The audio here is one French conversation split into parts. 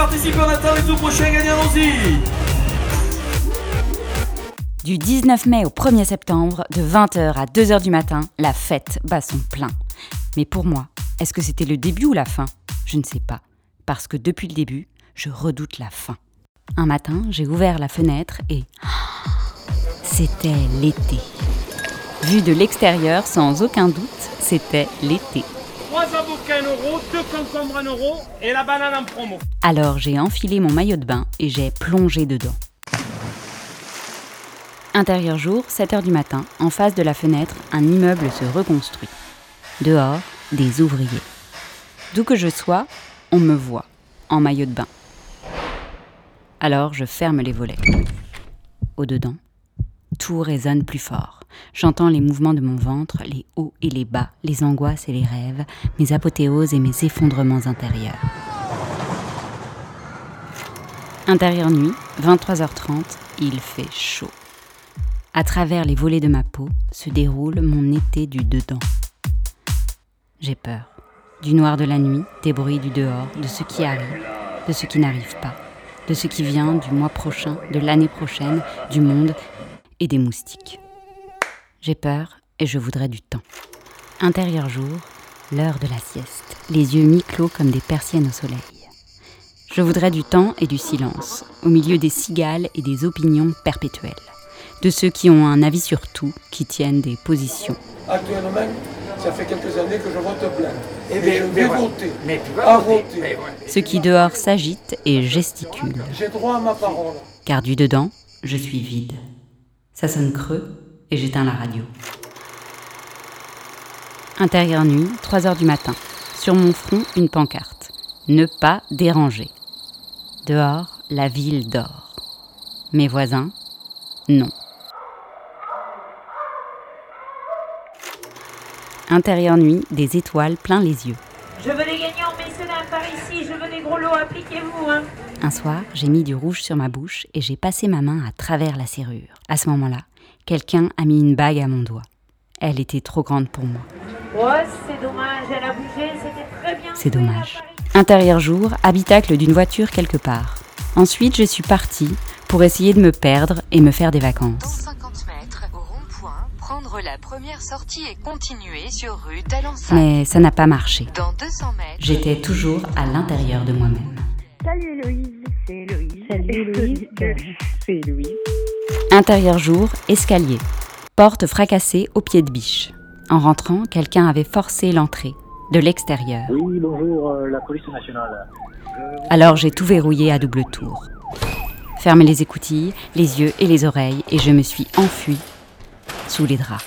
participez, on attend les tout prochains gagnants, allons-y. Du 19 mai au 1er septembre, de 20h à 2h du matin, la fête bat son plein. Mais pour moi, est-ce que c'était le début ou la fin ? Je ne sais pas, parce que depuis le début, je redoute la fin. Un matin, j'ai ouvert la fenêtre et... c'était l'été. Vu de l'extérieur, sans aucun doute, c'était l'été. 3 avocats 1 euro, 2 concombres 1 euro et la banane en promo. Alors j'ai enfilé mon maillot de bain et j'ai plongé dedans. Intérieur jour, 7h du matin, en face de la fenêtre, un immeuble se reconstruit. Dehors, des ouvriers. D'où que je sois, on me voit, en maillot de bain. Alors je ferme les volets. Au-dedans, tout résonne plus fort. J'entends les mouvements de mon ventre, les hauts et les bas, les angoisses et les rêves, mes apothéoses et mes effondrements intérieurs. Intérieur nuit, 23h30, il fait chaud. À travers les volets de ma peau se déroule mon été du dedans. J'ai peur. Du noir de la nuit, des bruits du dehors, de ce qui arrive, de ce qui n'arrive pas, de ce qui vient du mois prochain, de l'année prochaine, du monde et des moustiques. J'ai peur et je voudrais du temps. Intérieur jour, l'heure de la sieste, les yeux mi-clos comme des persiennes au soleil. Je voudrais du temps et du silence, au milieu des cigales et des opinions perpétuelles. De ceux qui ont un avis sur tout, qui tiennent des positions. Actuellement, ça fait quelques années que je vote blanc. Et je vais voter. Mais tu vas voter. Ceux qui dehors s'agitent et gesticulent. J'ai droit à ma parole. Car du dedans, je suis vide. Ça sonne creux et j'éteins la radio. Intérieur nuit, 3h du matin. Sur mon front, une pancarte. Ne pas déranger. Dehors, la ville dort. Mes voisins, non. Intérieur nuit, des étoiles plein les yeux. Je veux des gagnants, messieurs, dames, par ici. Je veux des gros lots, appliquez-vous, hein. Un soir, j'ai mis du rouge sur ma bouche et j'ai passé ma main à travers la serrure. À ce moment-là, quelqu'un a mis une bague à mon doigt. Elle était trop grande pour moi. Ouais, c'est dommage, elle a bougé, c'était très bien. C'est dommage. Intérieur jour, habitacle d'une voiture quelque part. Ensuite, je suis partie pour essayer de me perdre et me faire des vacances. Dans 50 mètres, au rond-point, prendre la première sortie et continuer sur rue d'Alençon. Mais ça n'a pas marché. Dans 200 mètres... J'étais toujours à l'intérieur de moi-même. Salut Héloïse, c'est Héloïse. Salut Héloïse, c'est Héloïse. Intérieur jour, escalier. Porte fracassée au pied de biche. En rentrant, quelqu'un avait forcé l'entrée, de l'extérieur. Oui, bonjour, la police nationale. Alors j'ai tout verrouillé à double tour. Fermé les écoutilles, les yeux et les oreilles, et je me suis enfuie sous les draps.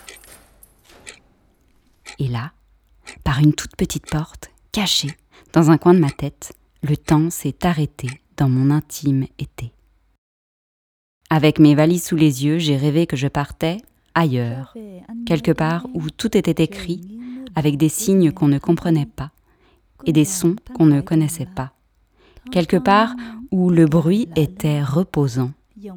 Et là, par une toute petite porte, cachée, dans un coin de ma tête, le temps s'est arrêté dans mon intime été. Avec mes valises sous les yeux, j'ai rêvé que je partais ailleurs, quelque part où tout était écrit, avec des signes qu'on ne comprenait pas et des sons qu'on ne connaissait pas. Quelque part où le bruit était reposant.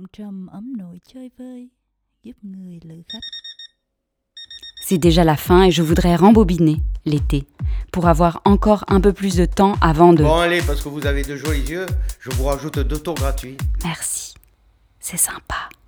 C'est déjà la fin et je voudrais rembobiner l'été pour avoir encore un peu plus de temps avant de... Bon allez, parce que vous avez de jolis yeux, je vous rajoute 2 tours gratuits. Merci, c'est sympa.